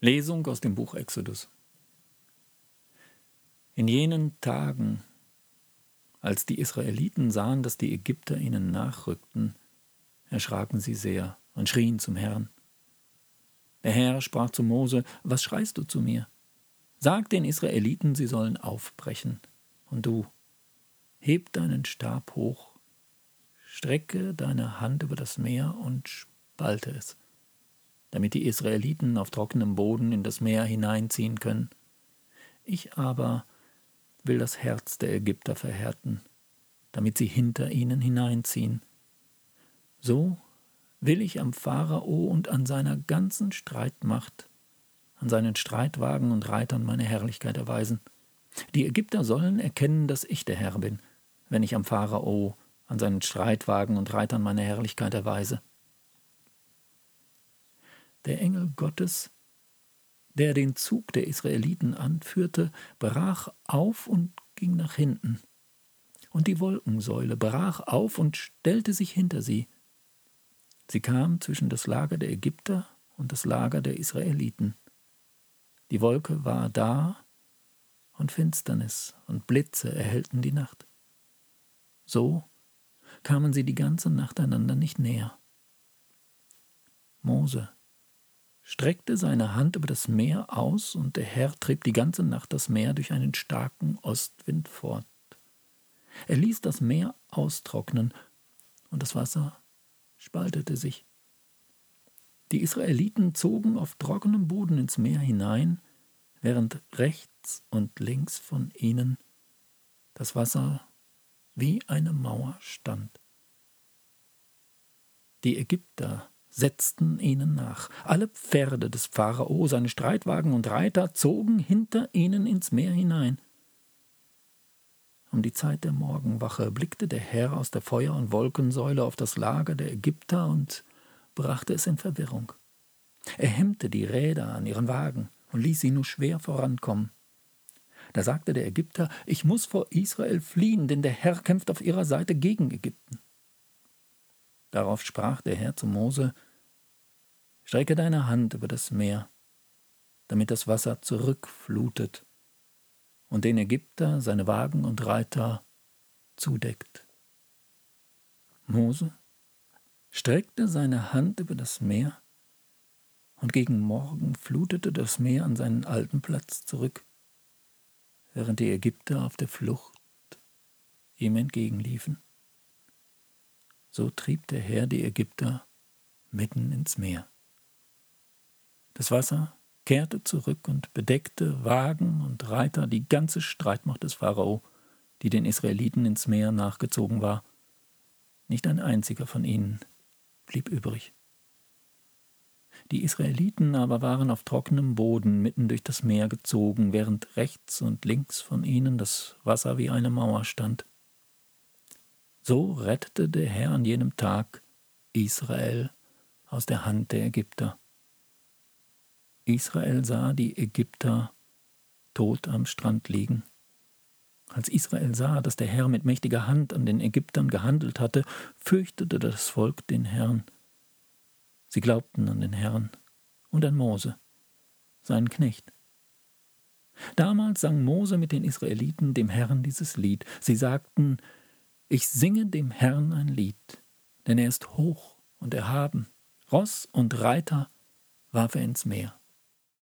Lesung aus dem Buch Exodus. In jenen Tagen, als die Israeliten sahen, dass die Ägypter ihnen nachrückten, erschraken sie sehr und schrien zum Herrn. Der Herr sprach zu Mose: Was schreist du zu mir? Sag den Israeliten, sie sollen aufbrechen. Und du, heb deinen Stab hoch, strecke deine Hand über das Meer und spalte es, damit die Israeliten auf trockenem Boden in das Meer hineinziehen können. Ich aber will das Herz der Ägypter verhärten, damit sie hinter ihnen hineinziehen. So will ich am Pharao und an seiner ganzen Streitmacht, an seinen Streitwagen und Reitern meine Herrlichkeit erweisen. Die Ägypter sollen erkennen, dass ich der Herr bin, wenn ich am Pharao, an seinen Streitwagen und Reitern meine Herrlichkeit erweise. Der Engel Gottes, der den Zug der Israeliten anführte, brach auf und ging nach hinten. Und die Wolkensäule brach auf und stellte sich hinter sie. Sie kam zwischen das Lager der Ägypter und das Lager der Israeliten. Die Wolke war da, und Finsternis und Blitze erhellten die Nacht. So kamen sie die ganze Nacht einander nicht näher. Mose streckte seine Hand über das Meer aus, und der Herr trieb die ganze Nacht das Meer durch einen starken Ostwind fort. Er ließ das Meer austrocknen, und das Wasser spaltete sich. Die Israeliten zogen auf trockenem Boden ins Meer hinein, während rechts und links von ihnen das Wasser wie eine Mauer stand. Die Ägypter setzten ihnen nach. Alle Pferde des Pharao, seine Streitwagen und Reiter zogen hinter ihnen ins Meer hinein. Um die Zeit der Morgenwache blickte der Herr aus der Feuer- und Wolkensäule auf das Lager der Ägypter und brachte es in Verwirrung. Er hemmte die Räder an ihren Wagen und ließ sie nur schwer vorankommen. Da sagte der Ägypter: Ich muss vor Israel fliehen, denn der Herr kämpft auf ihrer Seite gegen Ägypten. Darauf sprach der Herr zu Mose: Strecke deine Hand über das Meer, damit das Wasser zurückflutet und den Ägypter, seine Wagen und Reiter zudeckt. Mose streckte seine Hand über das Meer, und gegen Morgen flutete das Meer an seinen alten Platz zurück, während die Ägypter auf der Flucht ihm entgegenliefen. So trieb der Herr die Ägypter mitten ins Meer. Das Wasser kehrte zurück und bedeckte Wagen und Reiter, die ganze Streitmacht des Pharao, die den Israeliten ins Meer nachgezogen war. Nicht ein einziger von ihnen blieb übrig. Die Israeliten aber waren auf trockenem Boden mitten durch das Meer gezogen, während rechts und links von ihnen das Wasser wie eine Mauer stand. So rettete der Herr an jenem Tag Israel aus der Hand der Ägypter. Israel sah die Ägypter tot am Strand liegen. Als Israel sah, dass der Herr mit mächtiger Hand an den Ägyptern gehandelt hatte, fürchtete das Volk den Herrn. Sie glaubten an den Herrn und an Mose, seinen Knecht. Damals sang Mose mit den Israeliten dem Herrn dieses Lied. Sie sagten: Ich singe dem Herrn ein Lied, denn er ist hoch und erhaben. Ross und Reiter warf er ins Meer.